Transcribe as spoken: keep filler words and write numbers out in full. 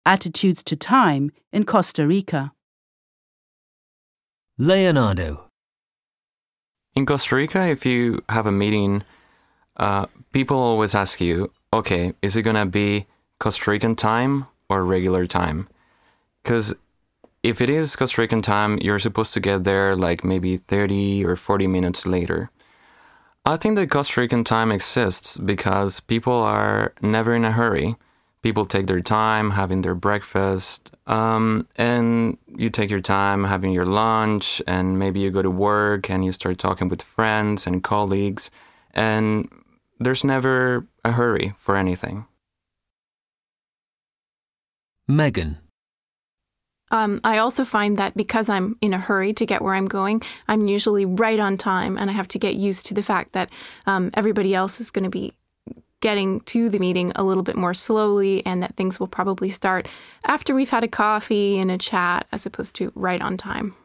Attitudes to time in Costa Rica. Leonardo. In Costa Rica, if you have a meeting, uh, people always ask you, okay, is it going to be Costa Rican time or regular time? Because if it is Costa Rican time, you're supposed to get there like maybe thirty or forty minutes later. I think that Costa Rican time exists because people are never in a hurry. People take their time having their breakfast, um, and you take your time having your lunch, and maybe you go to work and you start talking with friends and colleagues, and there's never a hurry for anything. Megan. Um, I also find that because I'm in a hurry to get where I'm going, I'm usually right on time, and I have to get used to the fact that um, everybody else is going to be getting to the meeting a little bit more slowly, and that things will probably start after we've had a coffee and a chat as opposed to right on time.